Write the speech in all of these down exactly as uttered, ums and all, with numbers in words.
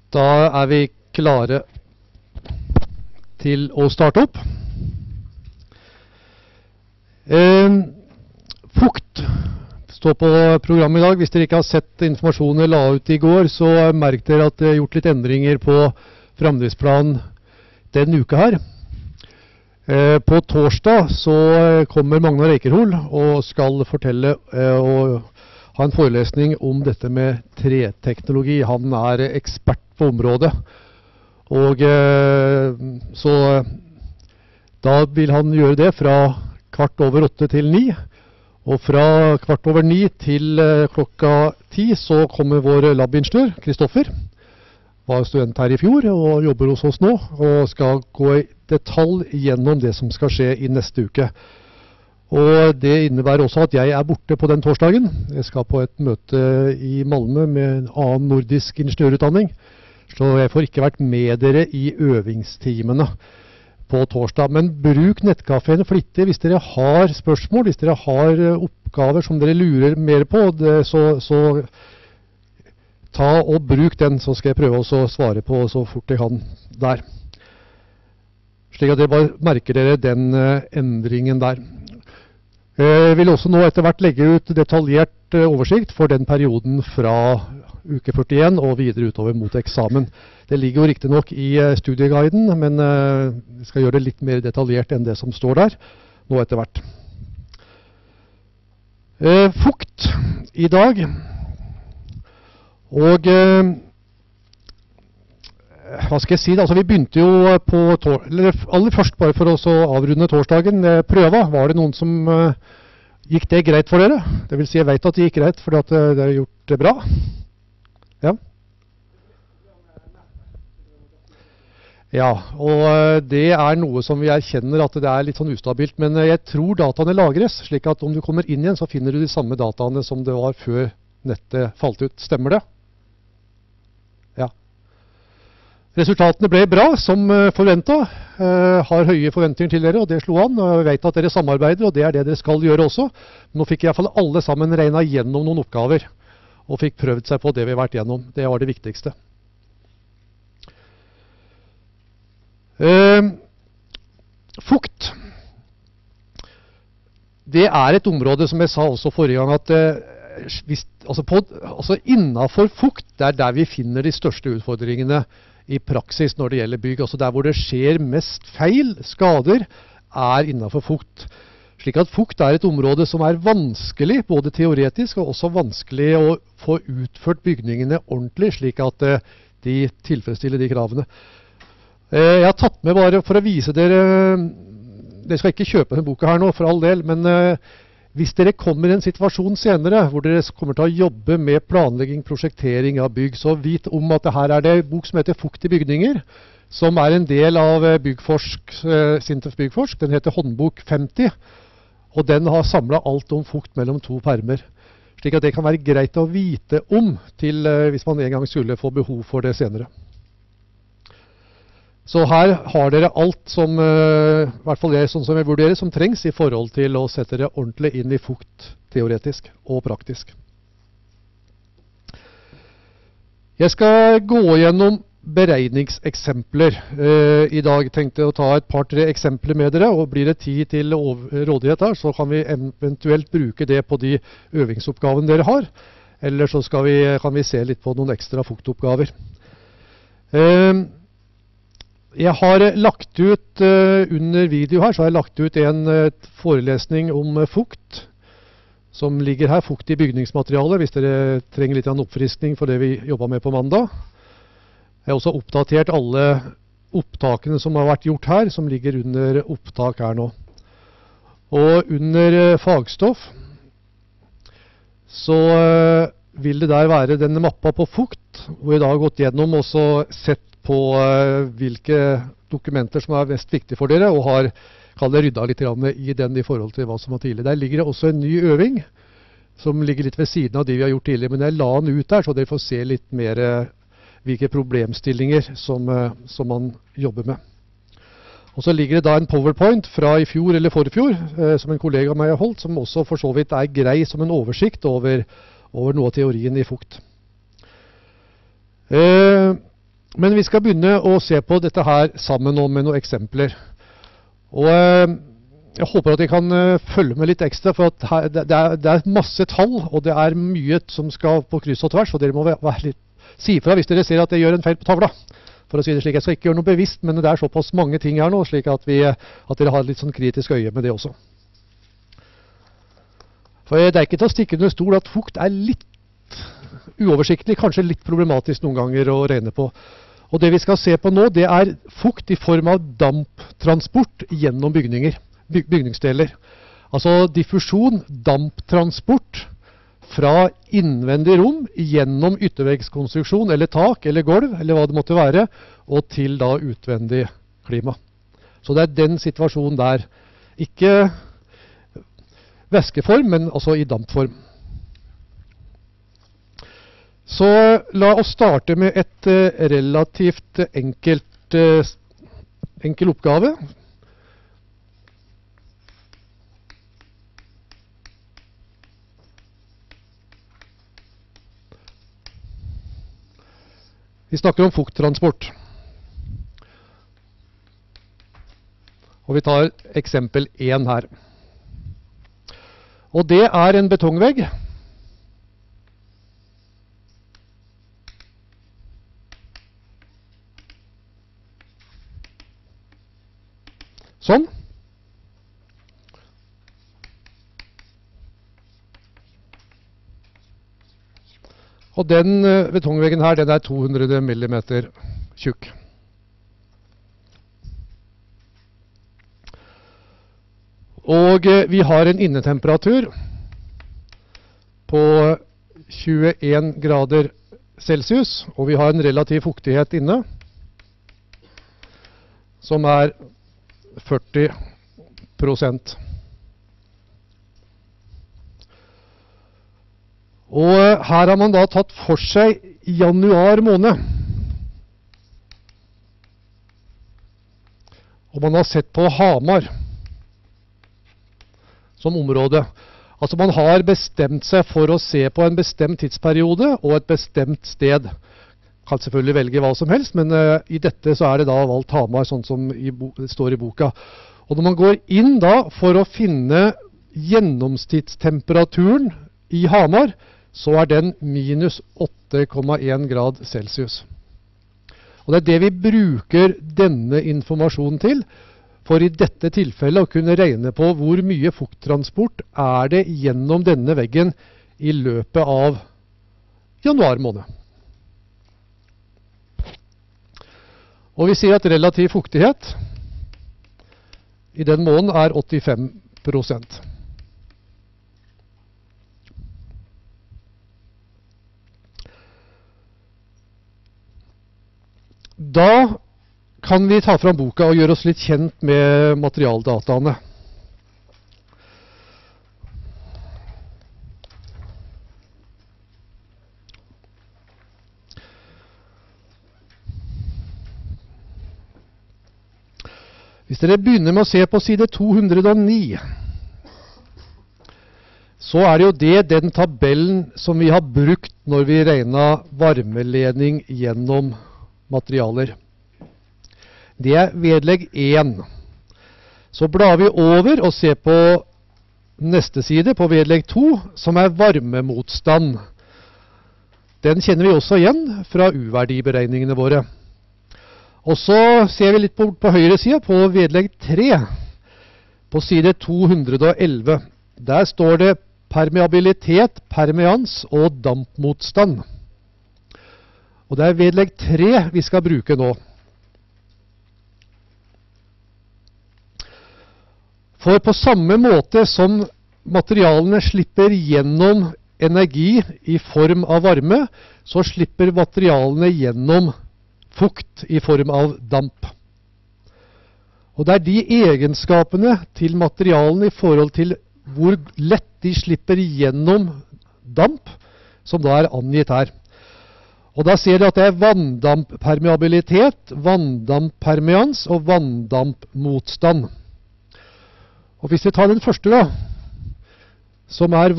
Da er vi klare til å starte opp. Eh, fukt står på programmet i dag. Hvis dere ikke har sett informasjonen jeg la ut i går, så merk dere at det er gjort litt endringer på fremdriftsplanen denne uka her. Eh, på torsdag så kommer Magnar Ekerhol og skal fortelle eh, og ha en forelesning om dette med treteknologi. Han er ekspert på området. Og eh, så da vil han gjøre det fra kvart over åtte til ni. Og fra kvart over ni til eh, klokka ti så kommer vår labingeniør, Kristoffer. Var student her i fjor og jobber hos oss nå, og skal gå i detalj gjennom det som skal skje i neste uke. Og det innebærer også at jeg er borte på den torsdagen. Jeg skal på et møte i Malmö med en annen nordisk ingeniørutdanning. Så jeg får ikke vært med dere i øvingstimene på torsdag. Men bruk nettkaféen flittig hvis dere har spørsmål, hvis dere har oppgaver som dere lurer mer på. Det, så, så ta og bruk den, så skal jeg prøve å svare på så fort jeg kan der. Slik at dere bare merker dere den uh, endringen der. Jeg vil også nå etter hvert legge ut detaljert oversikt for den perioden fra uke førtien og videre utover mot eksamen. Det ligger jo riktig nok i studieguiden, men vi skal gjøre det litt mer detaljert enn det som står der nå etter hvert. Fukt i dag. Og hva skal jeg si da? Altså, vi begynte jo på tor eller aller først bare for å avrunde torsdagen. Prøva, var det noen som uh, gikk det greit for dere? Det vil si, jeg vet at det gikk greit fordi at uh, dere har gjort det bra. Ja. Ja, og uh, det er noe som vi erkjenner at det er litt sånn ustabilt, men uh, jeg tror dataene lagres, slik at om du kommer inn igjen så finner du de samme dataene som det var før nettet falt ut. Stemmer det? Resultatene ble bra, som forventet. Uh, har høye forventninger til dere, og det slo an. Og jeg vet at dere samarbeider, og det er det dere skal gjøre også. Nå fikk i hvert fall alle sammen regnet gjennom noen oppgaver, og fikk prøvd seg på det vi har vært gjennom. Det var det viktigste. Uh, fukt. Det er et område, som jeg sa også forrige gang, at uh, hvis, altså, på, altså innenfor fukt, det er der vi finner de største utfordringene i praksis når det gjelder bygg. Altså der hvor det skjer mest feil, skader, er innenfor fukt. Slik at fukt er et område som er vanskelig, både teoretisk og også vanskelig å få utført bygningene ordentlig, slik at uh, de tilfredsstiller de kravene. Uh, jeg har tatt med bare for å vise dere, dere skal ikke kjøpe denne boka her nå, for all del, men uh, hvis dere kommer i en situasjon senere hvor dere kommer til å jobbe med planlegging, prosjektering av bygg, så vit om at det her er det en bok som heter Fukt i bygninger, som er en del av Byggforsk, Sintef Byggforsk. Den heter Håndbok femti, og den har samlet alt om fukt mellom to permer. Slik at det kan være greit å vite om til hvis man en gang skulle få behov for det senere. Så her har dere alt som, uh, i hvert fall jeg, sånn som jeg vurderer, som trengs i forhold til å sette dere ordentlig inn i fukt, teoretisk og praktisk. Jeg skal gå gjennom beregningseksempler. Uh, I dag tenkte jeg å ta et par-tre eksempler med dere, og blir det tid til rådighet her, så kan vi eventuelt bruke det på de øvingsoppgavene dere har. Eller så skal vi, kan vi se litt på noen ekstra fuktoppgaver. Uh, Jeg har lagt ut, uh, under video her, så har jeg lagt ut en uh, forelesning om uh, fukt, som ligger her, fukt i bygningsmateriale, hvis dere trenger litt av en oppfriskning for det vi jobbet med på mandag. Jeg har også oppdatert alle opptakene som har vært gjort her, som ligger under opptak her nå. Og under uh, fagstoff, så uh, vil det der være denne mappa på fukt, hvor jeg da har gått gjennom og så sett på uh, hvilke dokumenter som er mest viktige for dere, og har rydda litt i den i forhold til hva som var tidligere. Der ligger det også en ny øving, som ligger litt ved siden av de vi har gjort tidligere, men jeg la den ut der, så dere får se litt mer uh, hvilke problemstillinger som, uh, som man jobber med. Og så ligger det da en PowerPoint fra i fjor eller forfjor, uh, som en kollega av meg har holdt, som også for så vidt er grei som en oversikt over, over noe av teorien i fukt. Uh, Men vi skal begynne å se på dette her sammen nå med noen eksempler. Og eh, jeg håper at jeg kan eh, følge med litt ekstra, for at her, det, det, er, det er masse tall, og det er mye som skal på kryss og tvers, og dere må være, være litt, si fra hvis dere ser at jeg gjør en feil på tavla. For å si det slik, jeg skal ikke gjøre noe bevisst, men det er såpass mange ting her nå, slik at, vi, at dere har litt sånn kritisk øye med det også. For det er ikke til å stikke under stol at fukt er litt uoversiktlig, kanskje litt problematisk noen ganger å regne på. Og det vi skal se på nå, det er fukt i form av damptransport gjennom bygninger, byg bygningsdeler. Altså diffusjon, damptransport fra innvendig rom gjennom ytterveggskonstruksjon eller tak eller gulv, eller hva det måtte være, og til da utvendig klima. Så det er den situasjonen der. Ikke væskeform, men altså i dampform. Så la oss starte med et uh, relativt enkelt, uh, enkel oppgave. Vi snakker om fukttransport. Og vi tar eksempel én her. Og det er en betongvegg. Sånn. Og den uh, betongveggen her, den er to hundre millimeter tjukk. Og uh, vi har en innetemperatur på tjueen grader Celsius, og vi har en relativ fuktighet inne, som er førti prosent. Og her har man da tatt for seg januar måned. Og man har sett på Hamar som område. Altså man har bestemt seg for å se på en bestemt tidsperiode og et bestemt sted. Kan selvfølgelig velge hva som helst, men uh, i dette så er det da valgt Hamar, sånn som i det står i boka. Og når man går inn da for å finne gjennomsnittstemperaturen i Hamar, så er den minus åtte komma én grad Celsius. Og det er det vi bruker denne informasjonen til, for i dette tilfellet å kunne regne på hvor mye fukttransport er det gjennom denne veggen i løpet av januar måned. Og vi sier at relativ fuktighet i den måneden er åttifem prosent. Da kan vi ta fram boka og gjøre oss litt kjent med materialdataene. Hvis dere begynner med å se på side to hundre og ni, så er det jo det den tabellen som vi har brukt når vi regner varmeledning gjennom materialer. Det er vedlegg én. Så blar vi over og ser på neste side, på vedlegg to, som er varmemotstand. Den kjenner vi også igjen fra U-verdiberegningene våre. Og så ser vi litt på, på høyre side, på vedlegg tre, på side to hundre og elleve. Der står det permeabilitet, permeans og dampmotstand. Og det er vedlegg tre vi skal bruke nå. For på samme måte som materialene slipper gjennom energi i form av varme, så slipper materialene gjennom fukt i form av damp. Og det er de egenskapene til materialene i forhold til hvor lett de slipper gjennom damp, som da er angitt her. Og da ser dere at det er vanndamppermeabilitet, vanndamppermeans og vanndampmotstand. Og hvis vi tar den første da, som er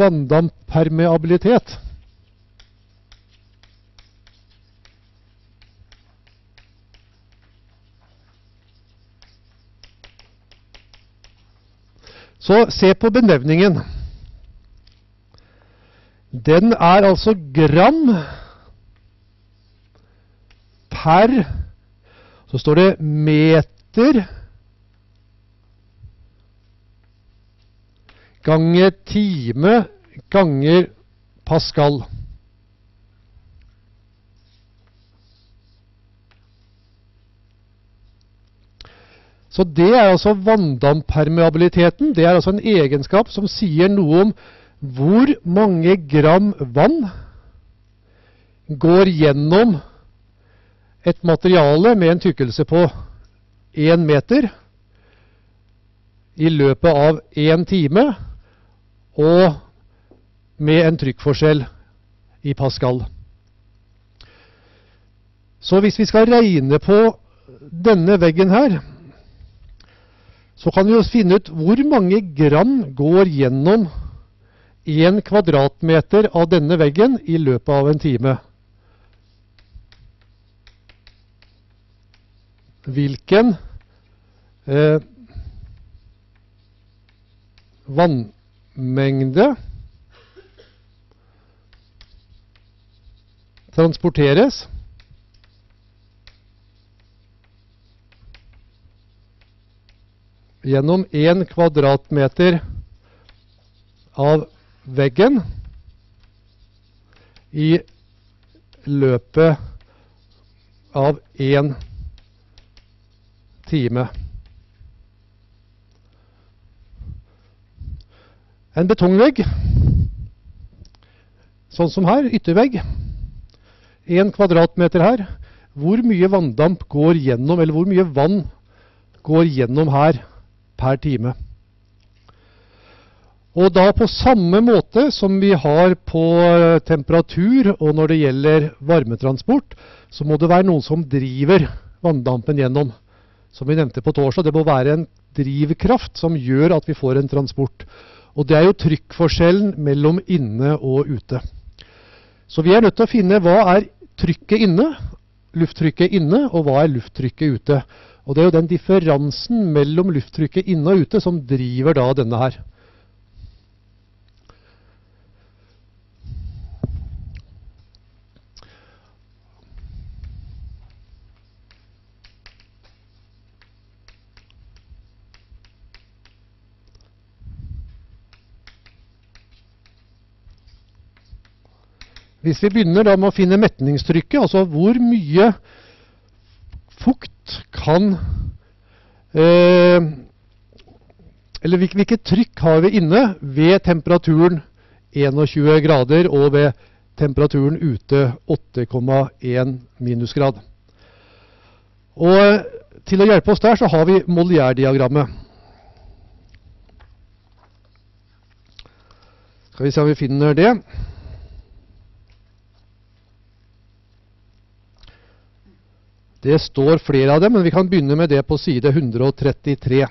vanndamppermeabilitet, Så se på benevningen. Den er altså gram per, så står det meter ganger time ganger Pascal. Så det er altså vanndampermeabiliteten. Det er altså en egenskap som sier noe om hvor mange gram vann går gjennom et materiale med en tykkelse på én meter i løpet av én time, og med en trykkforskjell i Pascal. Så hvis vi skal regne på denne veggen her, så kan vi jo finne ut hvor mange gram går gjennom en kvadratmeter av denne veggen i løpet av en time. Hvilken eh, vannmengde transporteres gjennom en kvadratmeter av veggen i løpet av en time. En betongvegg, sånn som her, yttervegg, en kvadratmeter her. Hvor mye vanndamp går gjennom, eller hvor mye vann går gjennom her per time? Og da på samme måte som vi har på temperatur og når det gjelder varmetransport, så må det være noen som driver vanndampen gjennom. Som vi nevnte på torsdag, det må være en drivkraft som gjør at vi får en transport. Og det er jo trykkforskjellen mellom inne og ute. Så vi er nødt til å finne hva er trykket inne, lufttrykket inne, og hva er lufttrykket ute. Og det er jo den differansen mellom lufttrykket inne og ute som driver da denne her. Hvis vi begynner da med å finne metningstrykket, altså hvor mye fukt kan, eh, eller hvilket trykk har vi inne ved temperaturen tjueen grader og ved temperaturen ute åtte komma én minusgrad. Og til å hjelpe oss der så har vi Molière-diagrammet. Skal vi se om vi finner det. Det står flere av dem, men vi kan begynne med det på side hundre og trettitre.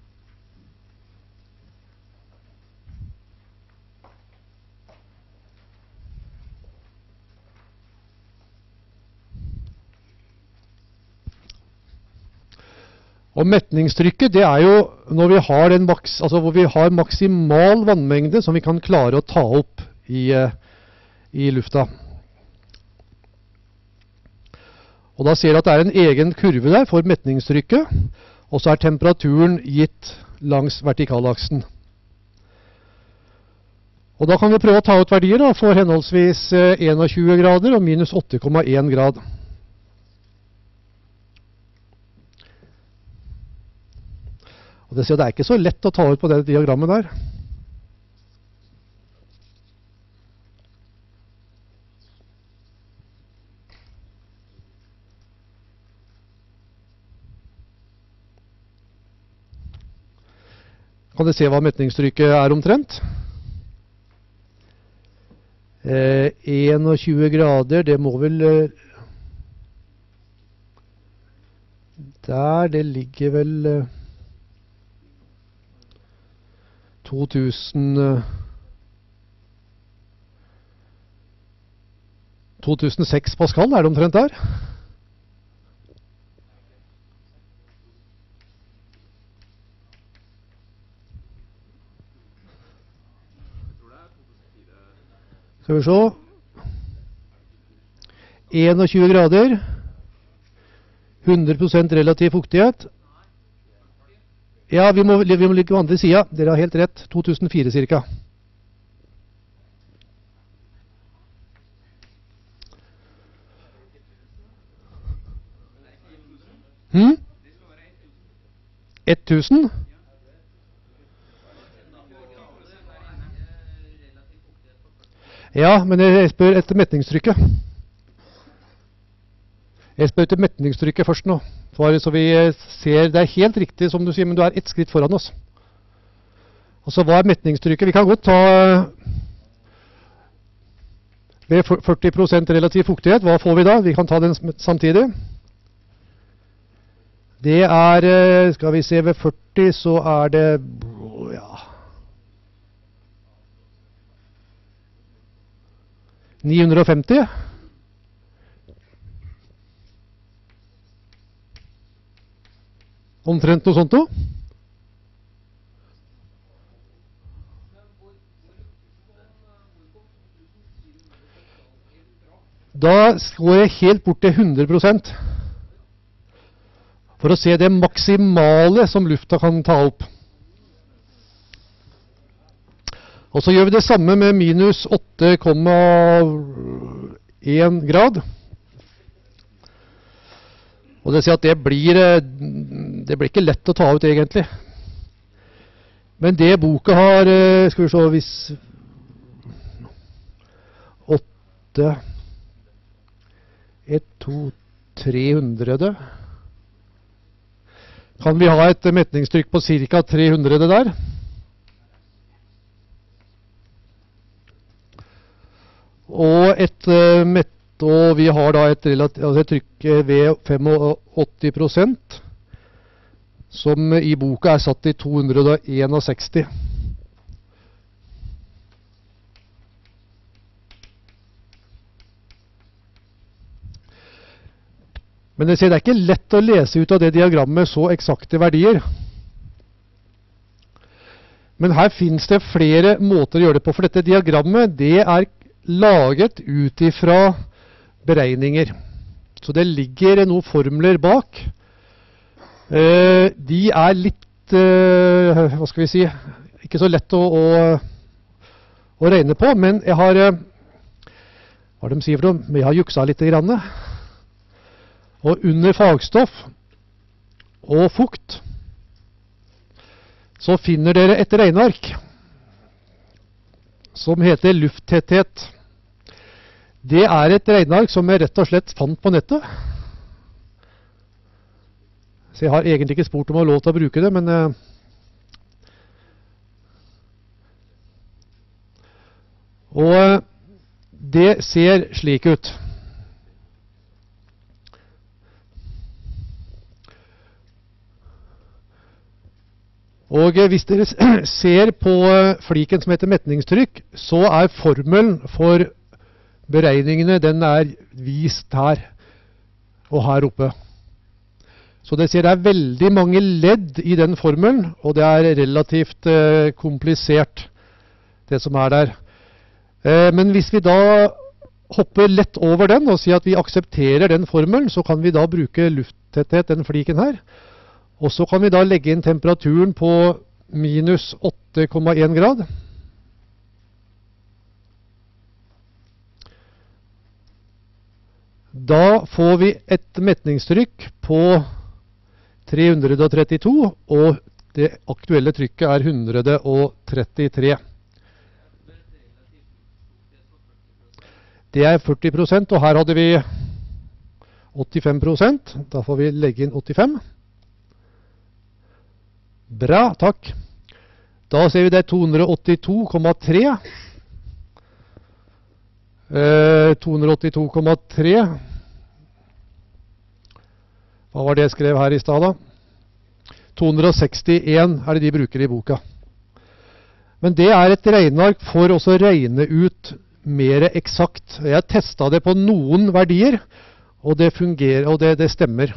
Og metningstrykket, det er jo når vi har en maks, altså hvor vi har maksimal vannmengde som vi kan klare å ta opp i, i lufta. Og da ser du at det er en egen kurve der for metningstrykket, og så er temperaturen gitt langs vertikalaksen. Og da kan vi prøve å ta ut verdier da, for henholdsvis tjueen grader og minus åtte komma én grad. Og det, ser, det er ikke så lett å ta ut på det diagrammet der. Kan dere se hva metningstrykket er omtrent? Eh, tjueen grader, det må vel... Eh, der, det ligger vel... Eh, to tusen... Eh, to tusen seks Pascal, er det omtrent der? Skal vi se. tjueen grader. hundre prosent relativ fuktighet. Ja, vi må, vi må ligge på andre siden. Dere har helt rett. to tusen fire cirka. Hm? tusen? Ja, men jeg spør etter metningstrykket. Jeg spør etter metningstrykket først nå. For, så vi ser, det er helt riktig som du sier, men du er ett skritt foran oss. Og så hva er metningstrykket? Vi kan godt ta ved førti prosent relativ fuktighet. Hva får vi da? Vi kan ta den samtidig. Det er, skal vi se, ved førti så er det, ja, ni hundre og femti. Omtrent noe sånt da. Da går jeg helt bort til hundre prosent. For å se det maksimale som lufta kan ta opp. Og så gjør vi det samme med minus åtte komma én grad. Og det sier at det blir, det blir ikke lett å ta ut egentlig. Men det boka har, skal vi se, hvis åtte, ett, to, tre hundre. Kan vi ha et metningstrykk på ca. tre hundre der? Og et uh, mett, og vi har da et, altså et trykk ved åttifem prosent, som i boka er satt til to hundre sekstién. Men det er ikke lett å lese ut av det diagrammet så eksakte verdier. Men her finnes det flere måter å gjøre det på, for dette diagrammet det er laget ut ifra beregninger. Så det ligger noen formler bak. Eh, de er litt, eh, hva skal vi si, ikke så lett å, å, å regne på, men jeg har, hva de sier for dem, jeg har juksa litt grann. Og under fagstoff og fukt så finner dere et regneark som heter lufttetthet. Det er et regneark som jeg rett og slett fant på nettet. Så jeg har egentlig ikke spurt om å ha lov til å bruke det, men uh, og det ser slik ut. Og hvis dere ser på fliken som heter metningstrykk, så er formelen for beregningene, den er vist her og her oppe. Så det ser det er veldig mange ledd i den formelen, og det er relativt eh, komplisert, det som er der. Eh, men hvis vi da hopper lett over den og sier at vi aksepterer den formelen, så kan vi da bruke lufttetthet, den fliken her. Og så kan vi da legge inn temperaturen på minus åtte komma én grad. Da får vi et metningstrykk på tre hundre trettito, og det aktuelle trykket er hundre trettitre. Det er førti prosent, og her hadde vi åttifem prosent. Da får vi legge inn åttifem. Bra, takk. Da ser vi det er to hundre åttito komma tre. Eh, to hundre åttito komma tre. Hva var det jeg skrev her i stad da? to hundre sekstién er det de bruker i boka. Men det er et regneark for å regne ut mer eksakt. Jeg har testet det på noen verdier, og det fungerer, og det, det stemmer.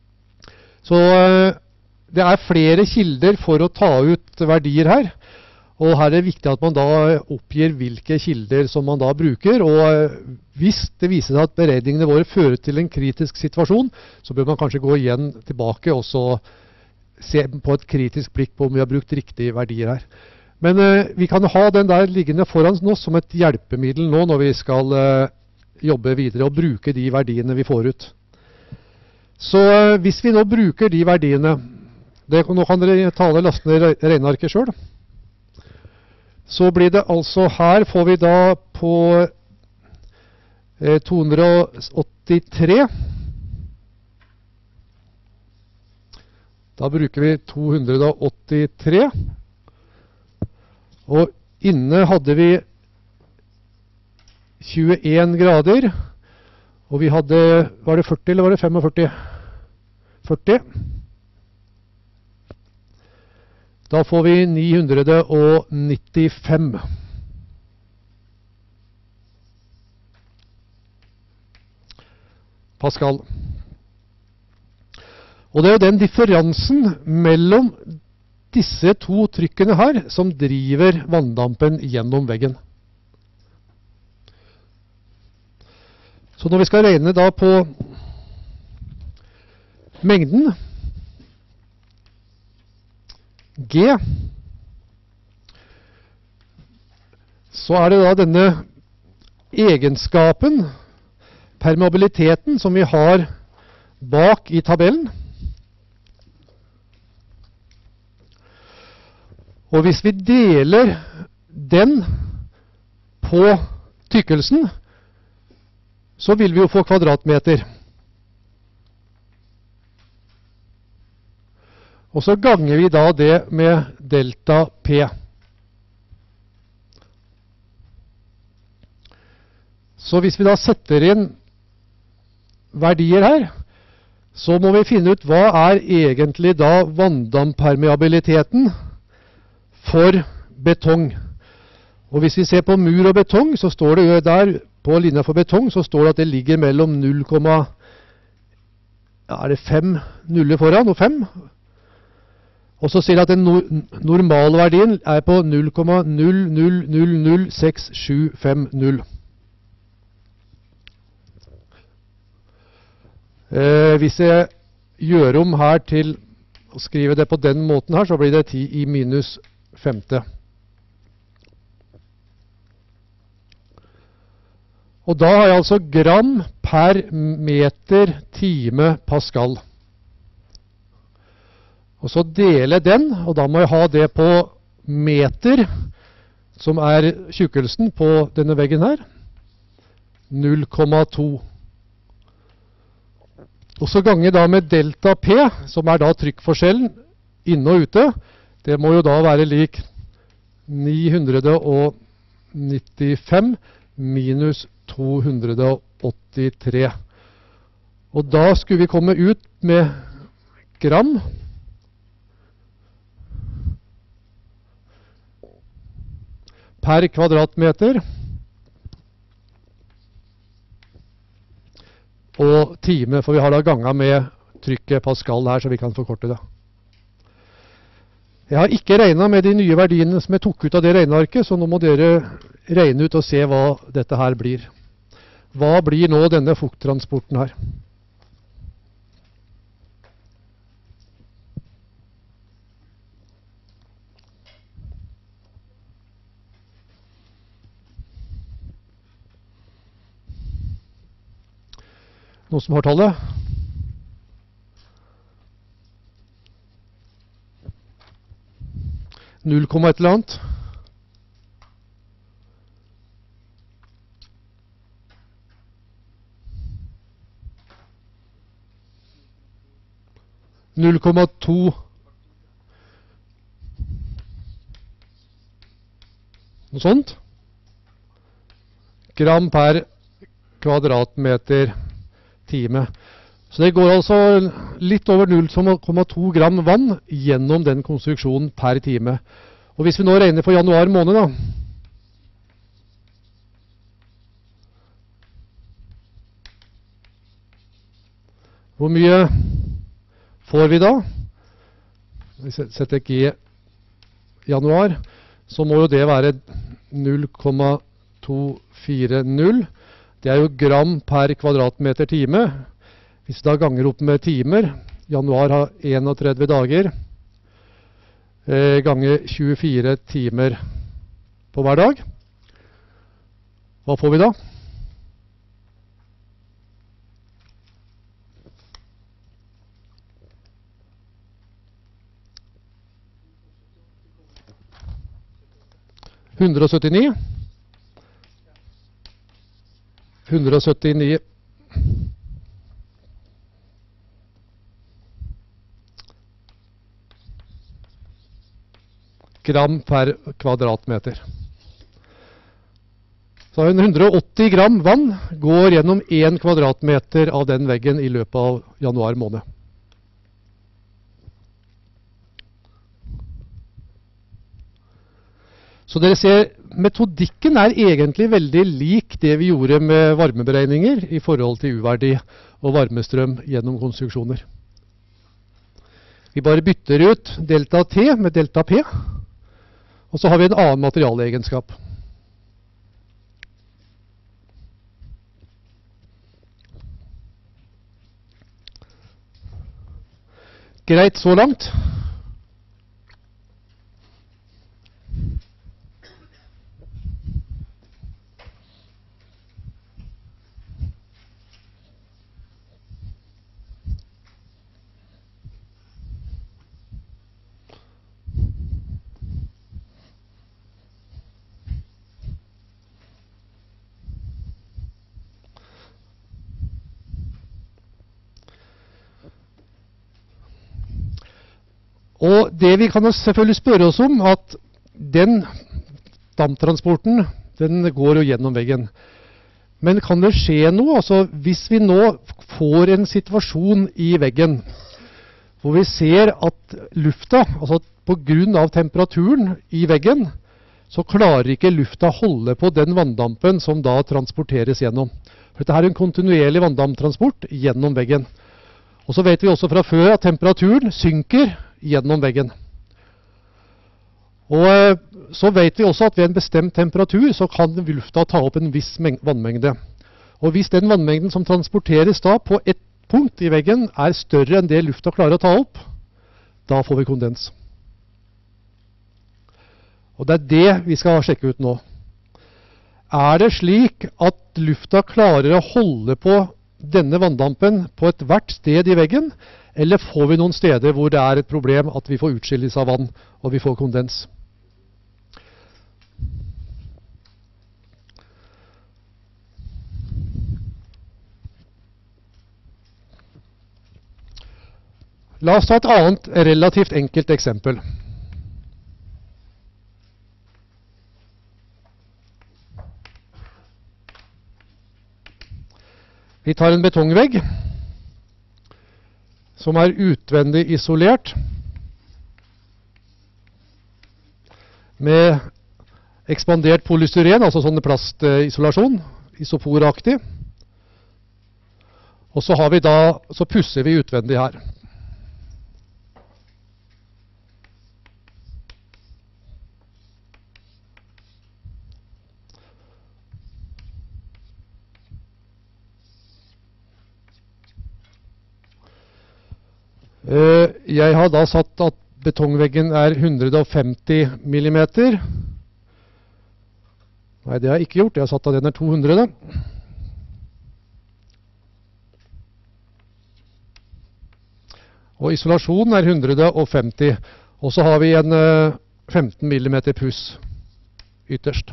Så det er flere kilder for å ta ut verdier her. Og her er det viktig at man da oppgir hvilke kilder som man da bruker, og hvis det viser seg at beregningene våre fører til en kritisk situasjon, så bør man kanskje gå igjen tilbake og så se på et kritisk blikk på om vi har brukt riktige verdier her. Men eh, vi kan ha den der liggende foran oss som et hjelpemiddel nå når vi skal eh, jobbe videre og bruke de verdiene vi får ut. Så eh, hvis vi nå bruker de verdiene, det, nå kan dere ta og laste ned regnearket selv. Så blir det altså, her får vi da på eh, to hundre åttitre. Da bruker vi to hundre åttitre. Og inne hadde vi tjueen grader. Og vi hadde, var det førti eller var det førtifem? førti. Da får vi ni hundre nittifem. Pascal. Og det er jo den differansen mellom disse to trykkene her som driver vanndampen gjennom veggen. Så når vi skal regne da på mengden G, så er det da denne egenskapen, permeabiliteten, som vi har bak i tabellen. Og hvis vi deler den på tykkelsen, så vil vi jo få kvadratmeter. Og så ganger vi da det med delta P. Så hvis vi da setter inn verdier her, så må vi finne ut hva er egentlig da vanndampermeabiliteten for betong. Og hvis vi ser på mur og betong, så står det jo der på linja for betong, så står det at det ligger mellom null komma fem nuller foran og fem. Og så sier det at den no normalverdien er på null komma null null null null seks sju fem null. Eh, hvis jeg gjør om her til å skrive det på den måten her, så blir det ti i minus femte. Og da har jeg altså gram per meter time Pascal. Og så dele den, og da må jeg ha det på meter, som er tjukkelsen på denne veggen her, null komma to. Og så gange da med delta P, som er da trykkforskjellen inne og ute, det må jo da være lik ni hundre nittifem minus to hundre åttitre. Og da skulle vi komme ut med gram per kvadratmeter og time, for vi har da ganget med trykket Pascal her, så vi kan forkorte det. Jeg har ikke regnet med de nye verdiene som jeg tok ut av det regnearket, så nå må dere regne ut og se hva dette her blir. Hva blir nå denne fukttransporten her? Noen som har tallet? null komma et eller annet. null komma to. Noe sånt. Gram per kvadratmeter time. Så det går altså litt over null komma to gram vann gjennom den konstruksjonen per time. Og hvis vi nå regner for januar måned da, hvor mye får vi da? Vi setter G januar, så må jo det være null komma to fire null. Det er jo gram per kvadratmeter time. Hvis vi da ganger opp med timer, januar har enogtredve dager, eh, ganger tjuefire timer på hver dag. Hva får vi da? hundre og syttini. hundre og syttini. Gram per kvadratmeter. Så hundre og åtti gram vann går gjennom en kvadratmeter av den veggen i løpet av januar måned. Så dere ser, metodikken er egentlig veldig lik det vi gjorde med varmeberegninger i forhold til U-verdi og varmestrøm gjennom konstruksjoner. Vi bare bytter ut delta T med delta P, og så har vi en annen materialegenskap. Greit så langt. Og det vi kan selvfølgelig spørre oss om, at den damptransporten, den går jo gjennom veggen. Men kan det skje noe? Altså, hvis vi nå får en situasjon i veggen, hvor vi ser at lufta, altså på grunn av temperaturen i veggen, så klarer ikke lufta holde på den vanndampen som da transporteres gjennom. For dette er en kontinuerlig vanndamptransport gjennom veggen. Og så vet vi også fra før at temperaturen synker gjennom veggen. Og så vet vi også at ved en bestemt temperatur så kan lufta ta opp en viss vannmengde. Og hvis den vannmengden som transporteres da på et punkt i veggen er større enn det lufta klarer å ta opp, da får vi kondens. Og det er det vi skal sjekke ut nå. Er det slik at lufta klarer å holde på denne vanndampen på et hvert sted i veggen, eller får vi noen steder hvor det er et problem at vi får utskillelse av vann og vi får kondens? La oss ta et annet relativt enkelt eksempel. Vi tar en betongvegg som er utvendig isolert med ekspandert polystyren, altså sånn plastisolasjon, isoporaktig. Og så, har vi da, så pusser vi utvendig her. Jeg har da satt at betongveggen er hundre og femti millimeter. Nei, det har jeg ikke gjort. Jeg har satt at den er to hundre. Og isolasjonen er hundre og femti. Og så har vi en femten millimeter puss ytterst.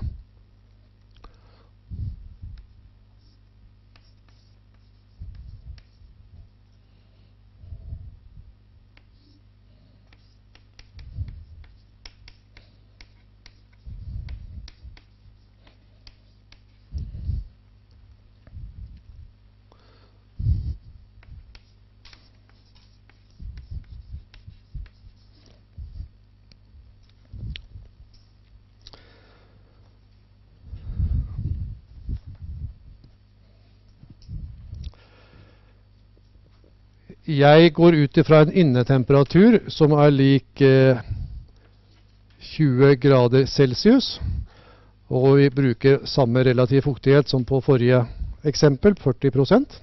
Jeg går ut ifra en innetemperatur som er lik eh, tjue grader Celsius, og vi bruker samme relativ fuktighet som på forrige eksempel, førti prosent.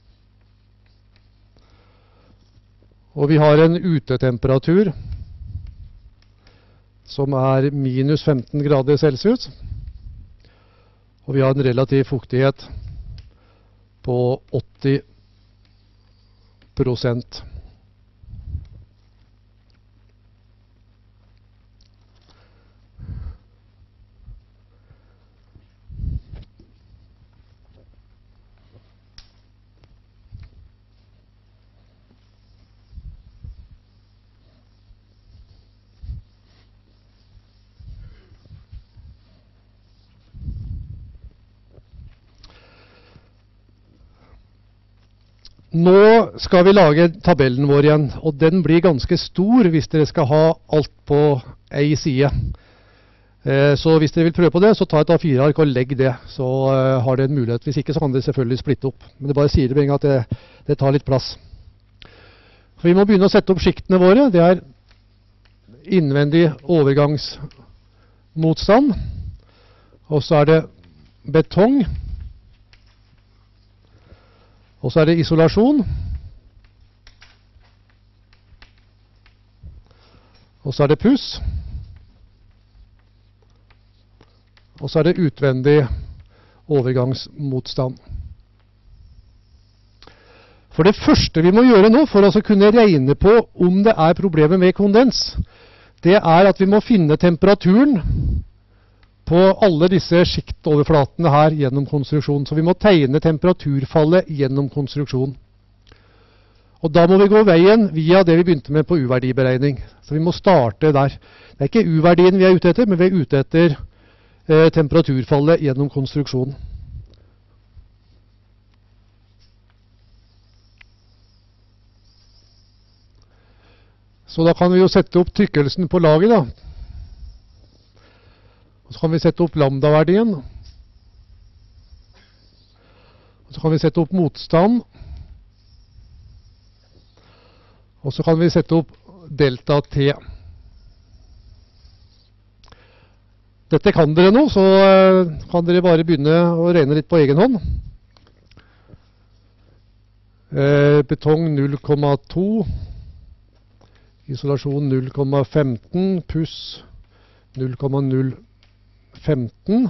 Og vi har en utetemperatur som er minus femten grader Celsius, og vi har en relativ fuktighet på åtti prosent. Nå skal vi lage tabellen vår igjen, og den blir ganske stor hvis dere skal ha alt på en side. Eh, så hvis dere vil prøve på det, så ta et A fire ark og legg det, så eh, har dere en mulighet. Hvis ikke så kan dere selvfølgelig splitte opp. Men det bare sier det med en gang at det, det tar litt plass. For vi må begynne å sette opp skiktene våre. Det er innvendig overgangsmotstand, og så er det betong. Og så er det isolasjon. Og så er det puss. Og så er det utvendig overgangsmotstand. For det første vi må gjøre nå for å kunne regne på om det er problemer med kondens, det er at vi må finne temperaturen på alle disse skiktoverflatene her gjennom konstruksjonen. Så vi må tegne temperaturfallet gjennom konstruksjonen. Og da må vi gå veien via det vi begynte med på U-verdiberegning. Så vi må starte der. Det er ikke U-verdien vi er ute etter, men vi er ute etter eh, temperaturfallet gjennom konstruksjonen. Så da kan vi jo sette opp tykkelsen på laget da. Så kan vi sette opp lambda-verdien. Så kan vi sette opp motstand. Og så kan vi sette opp delta T. Dette kan dere nå, så kan dere bare begynne å regne litt på egen hånd. Eh, betong null komma to. Isolasjon null komma femten. Puss null komma null femten.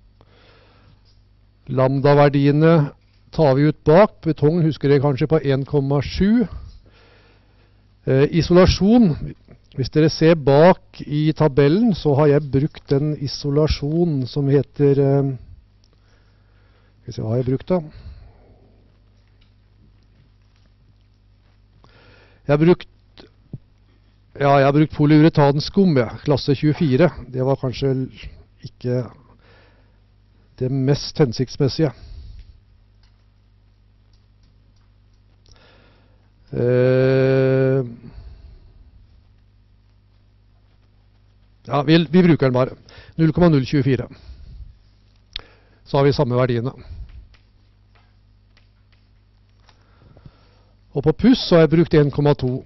Lambda-verdiene tar vi ut bak. Betong husker dere kanskje på en komma sju. Eh, isolasjon, hvis dere ser bak i tabellen, så har jeg brukt en isolasjon som heter eh, Skal vi se, hva har jeg brukt da? Jeg har brukt Ja, jeg har brukt polyuretanskum, ja, klasse tjuefire. Det var kanskje ikke det mest hensiktsmessige. Eh, ja, vi, vi bruker den bare. null komma null to fire. Så har vi samme verdiene. Og på puss så har jeg brukt en komma to.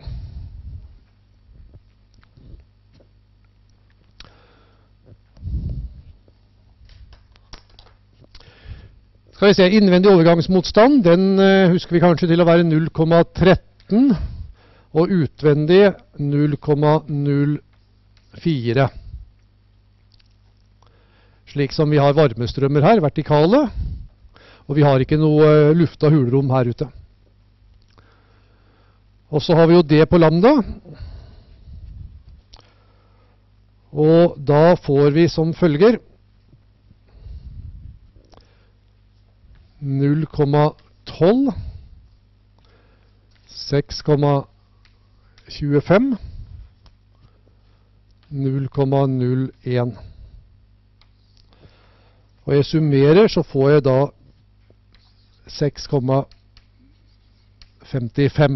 Skal vi se, innvendig overgangsmotstand, den uh, husker vi kanskje til å være null komma tretten, og utvendig null komma null fire. Slik som vi har varmestrømmer her, vertikale, og vi har ikke noe uh, lufta hulrom her ute. Og så har vi jo det på lambda, og da får vi som følger null komma tolv, seks komma tjuefem, null komma null en. Og jeg summerer, så får jeg da seks komma femtifem.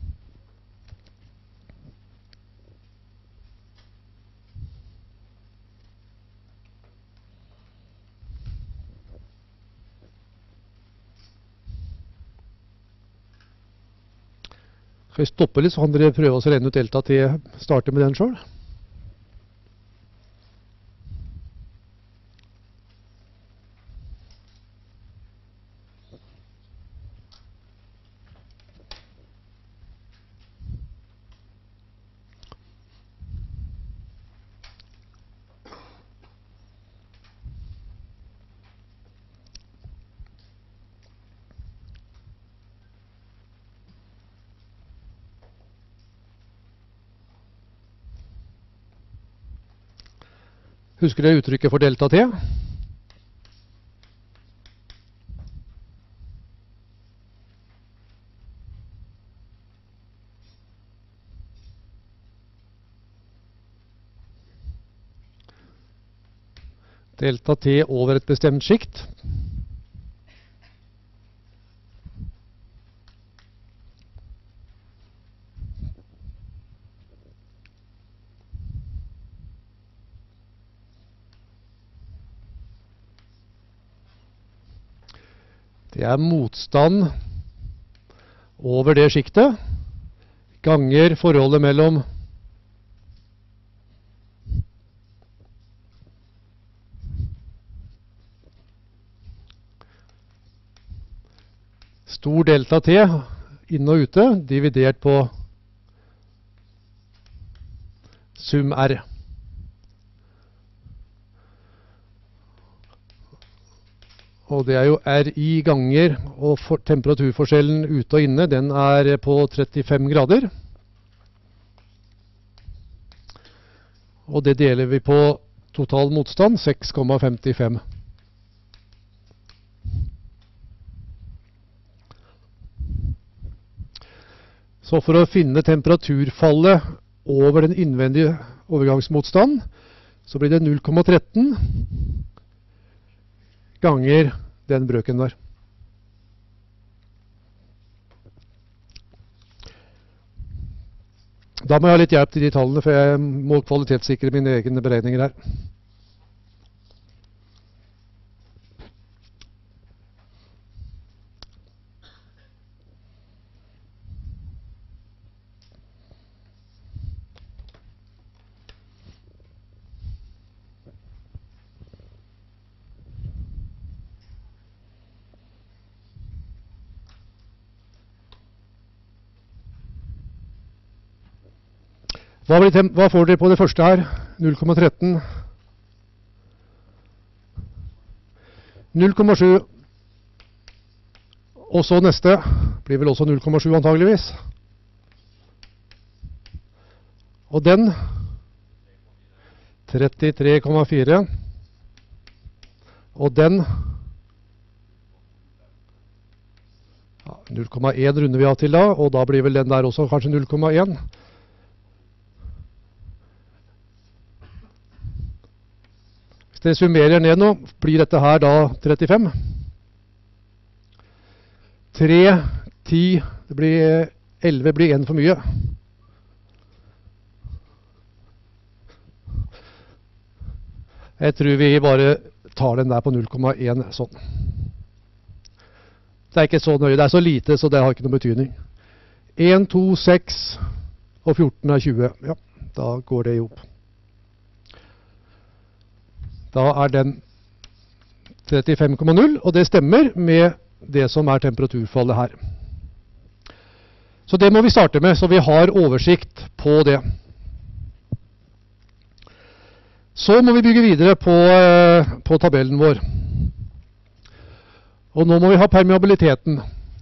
Skal vi stoppe litt, så kan dere prøve å regne ut delta T. Starte med den selv. Husker dere uttrykket for delta T? Delta T over et bestemt skikt. Det er motstand over det skiktet, ganger forholdet mellom stor delta T inn og ute, dividert på sum R. Og det er jo R I ganger, og for temperaturforskjellen ute og inne, den er på trettifem grader. Og det deler vi på total motstand, seks komma femtifem. Så for å finne temperaturfallet over den innvendige overgangsmotstand, så blir det null komma tretten ganger den brøken der. Da må jeg ha litt hjelp til de tallene, for jeg må kvalitetssikre mine egne beregninger her. Hva, blir tem- hva får dere på det første her? null komma tretten. null komma sju. Og så neste blir vel også null komma sju antageligvis. Og den trettitre komma fire. Og den ja, null komma én runder vi av til da, og da blir vel den der også kanskje null komma én. Hvis dere summerer ned nå, blir dette her da trettifem. tre, ti, det blir elleve blir én for mye. Jeg tror vi bare tar den der på null komma én sånn. Det er ikke så nøye, det er så lite, så det har ikke noen betydning. én, to, seks og fjorten er tjue. Ja, da går det i hop. Da er den trettifem komma null, og det stemmer med det som er temperaturfallet her. Så det må vi starte med, så vi har oversikt på det. Så må vi bygge videre på, på tabellen vår. Og nå må vi ha permeabiliteten.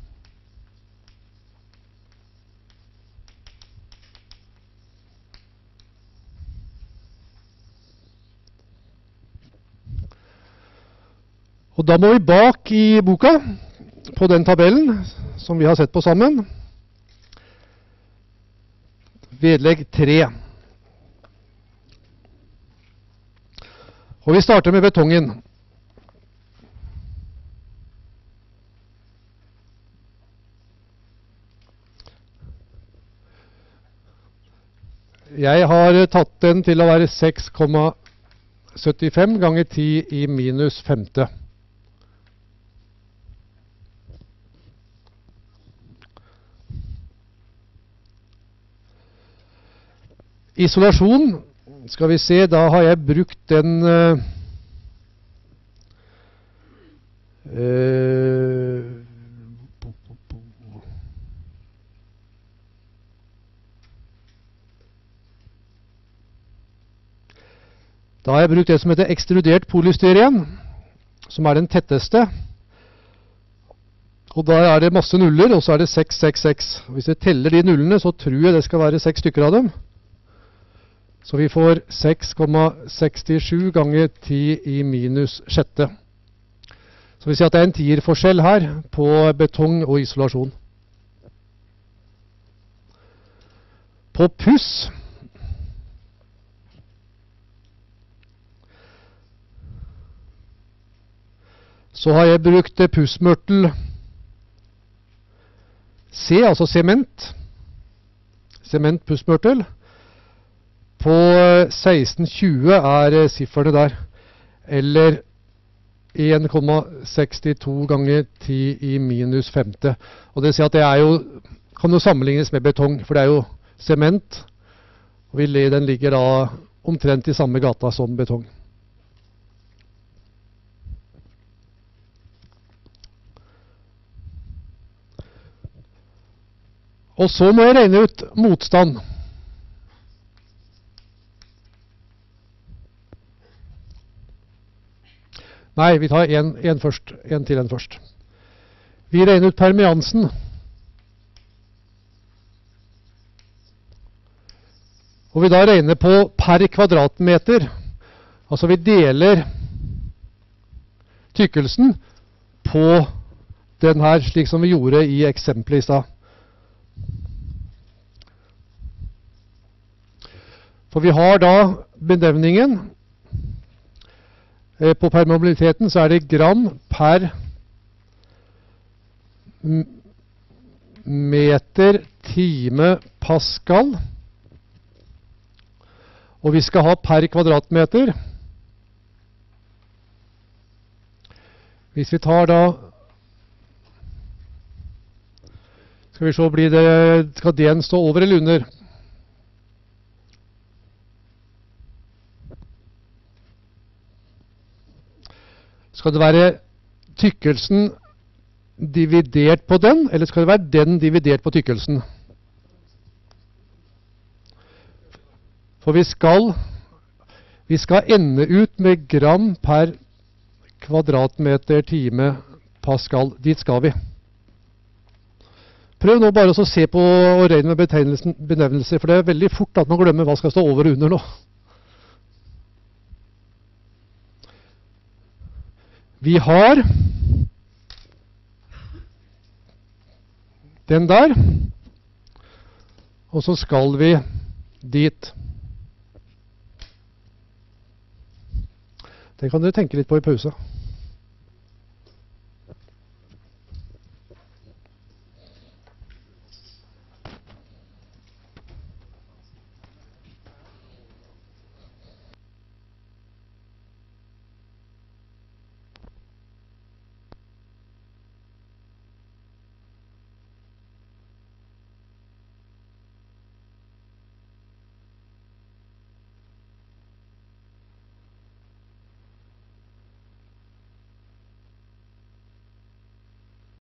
Og da må vi bak i boka, på den tabellen som vi har sett på sammen, vedlegg tre. Og vi starter med betongen. Jeg har tatt den til å være seks komma syttifem ganger ti i minus femte. Isolasjon, skal vi se, da har jeg brukt den øh, øh, Da har jeg brukt det som heter ekstrudert polystyren, som er den tetteste. Og da er det masse nuller, og så er det seks, seks, seks. Hvis jeg teller de nullene, så tror jeg det skal være seks stykker av dem. Så vi får seks komma sekstisju ganger ti i minus sjette. Så vi sier at det er en tierforskjell her på betong og isolasjon. På puss så har jeg brukt pussmørtel C, altså sement. Sement pussmørtel. På seksten tjue er sifferne der, eller en komma sekstito ganger ti i minus femte. Og det vil si at det er jo, kan jo sammenlignes med betong, for det er jo sement, og den ligger da omtrent i samme gata som betong. Og så må jeg regne ut motstand. Nei, vi tar en, en først, en til en først. Vi regner ut permeansen. Og vi da regner på per kvadratmeter. Altså vi deler tykkelsen på den her, slik som vi gjorde i eksempelet i stad. For vi har da benevningen eh, på permeabiliteten, så er det gram per meter time pascal. Og vi skal ha per kvadratmeter. Hvis vi tar da, skal vi se, blir det, skal den stå over eller under? Skal det være tykkelsen dividert på den, eller skal det være den dividert på tykkelsen? For vi skal, vi skal ende ut med gram per kvadratmeter time pascal. Dit skal vi. Prøv nå bare å se på og regne med benevnelser, for det er veldig fort at man glemmer hva skal stå over og under nå. Vi har den der, og så skal vi dit. Det kan dere tenke litt på i pause.